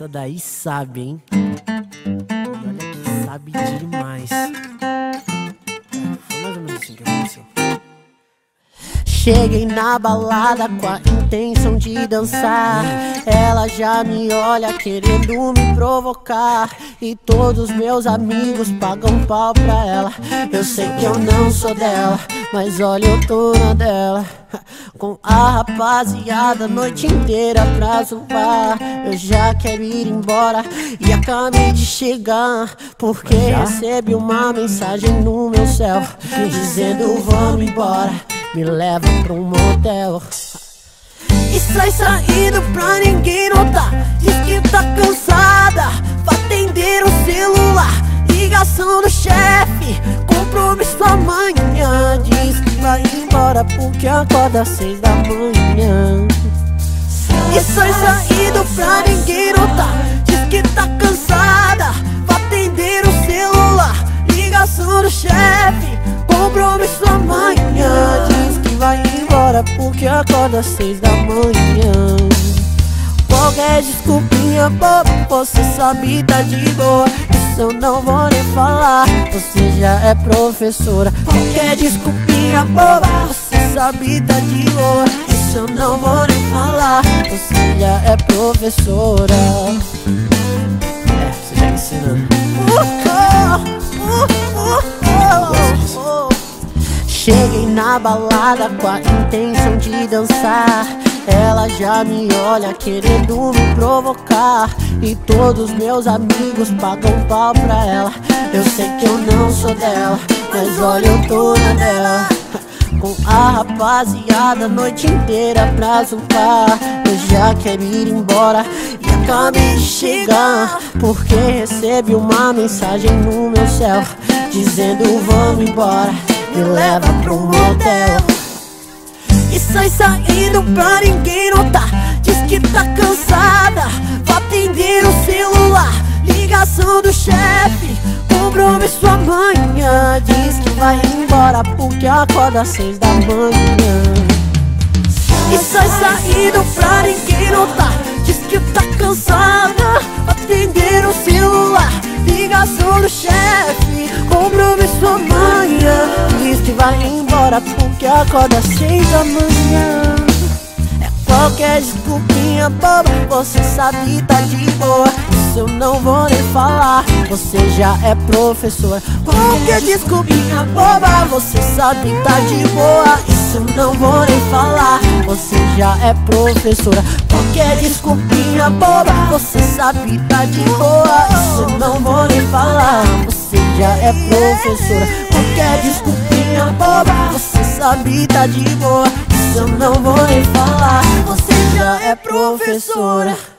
Essa daí sabe, hein? E olha que sabe demais. Foi mais ou menos assim que aconteceu. Cheguei na balada com a intenção de dançar. Ela já me olha querendo me provocar. E todos meus amigos pagam pau pra ela. Eu sei que eu não sou dela, mas olha, eu tô na dela. Com a rapaziada a noite inteira pra zoar. Eu já quero ir embora e acabei de chegar, porque recebi uma mensagem no meu céu dizendo vamos embora, me leva pra um motel. E sai saindo pra ninguém notar. Diz que tá cansada, vai atender o celular. Ligação do chefe, compromisso amanhã. Diz que vai embora porque acorda às 6 da manhã. E sai saindo pra ninguém notar. Diz que tá cansada, vai atender o celular. Ligação do chefe, compromisso amanhã. Diz que vai embora porque acorda às 6 da manhã. Qualquer desculpinha boba, você sabe tá de boa. Isso eu não vou nem falar, você já é professora. Qualquer desculpinha boba, você sabe tá de boa. Isso eu não vou nem falar, você já é professora. Você já ensinando. Cheguei na balada com a intenção de dançar. Ela já me olha querendo me provocar. E todos meus amigos pagam pau pra ela. Eu sei que eu não sou dela, mas olha, eu tô na dela. Com a rapaziada a noite inteira pra zoar. Eu já quero ir embora e acabei de chegar, porque recebi uma mensagem no meu céu dizendo vamos embora, me leva pro motel. E sai saindo pra ninguém notar. Diz que tá cansada, vai atender o celular. Ligação do chefe, compromisso amanhã. Diz que vai embora porque acorda às 6 da manhã. E sai saindo pra ninguém notar. Diz que tá cansada, vai atender o celular. Ligação do chefe, compromisso amanhã. Diz que vai embora porque acorda às 6 da manhã. É qualquer desculpinha boba, você sabe tá de boa. Isso eu não vou nem falar, você já é professora. Qualquer desculpinha boba, você sabe tá de boa. Isso eu não vou nem falar, você já é professora. Qualquer desculpinha boba, você sabe tá de boa. Isso eu não vou nem falar, você já é professora. Qualquer desculpinha boba, você sabe tá de boa. Isso eu não vou nem falar, você já é professora.